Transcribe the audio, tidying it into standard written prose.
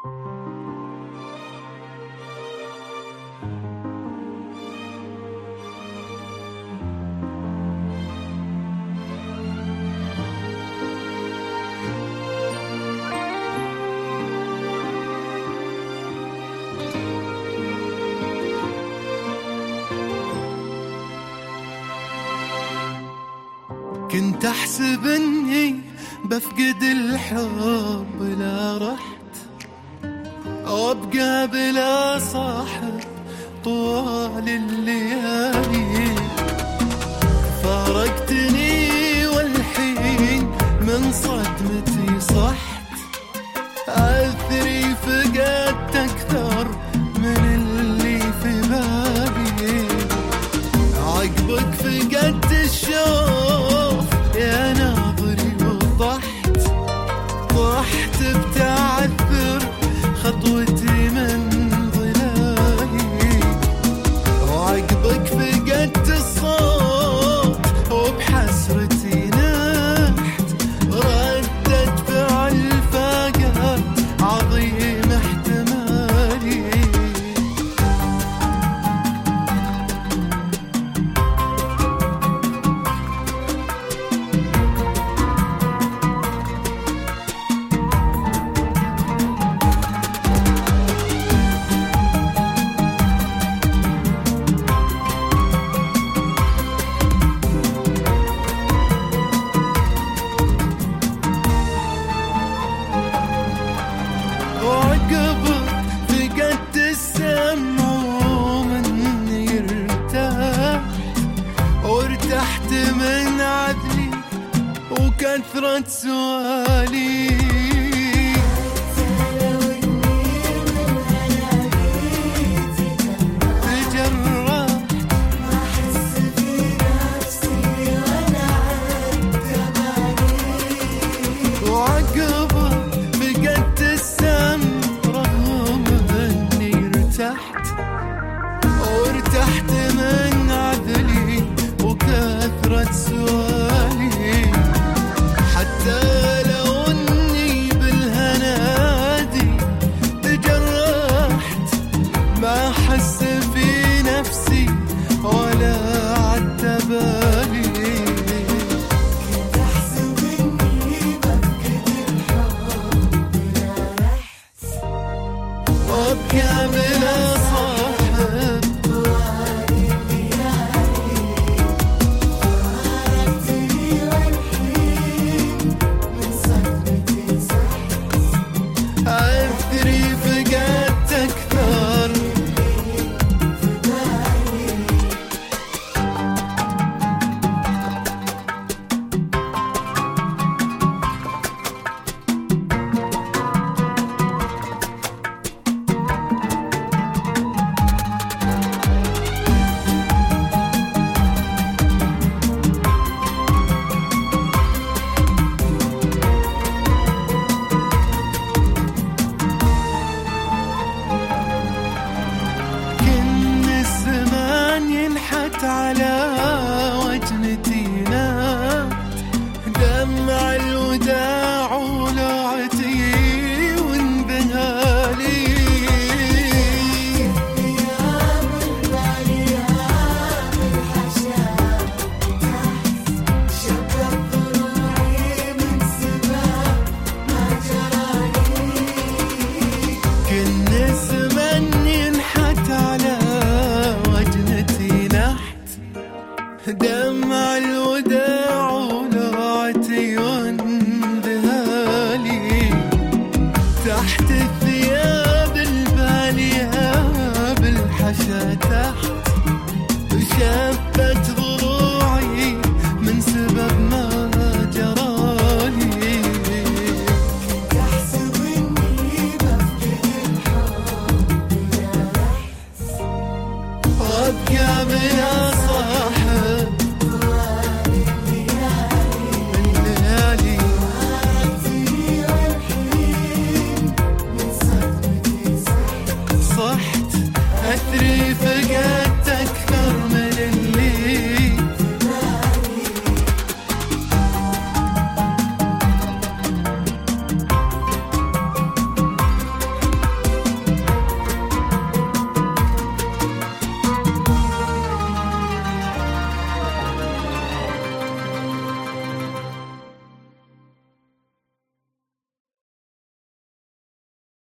كنت أحسب إني بفقد الحب لا رحت، وأبقى بلا صاحب طوال الليالي. فارقتني والحين من صدمتي صحت، أثري فقدت أكثر من اللي في بالي. عقبك فقدت الشوف يا ناظري وضحت، ضحت بتعثر خطوتي من ظلالي. وعقبك فقدت الصوت وبحسرتي نحت، ردت فعل فقد عظيم احتمالي. وعقبك فقدت السمع ومني ارتحت، وارتحت من عدلي وكثرة سؤالي.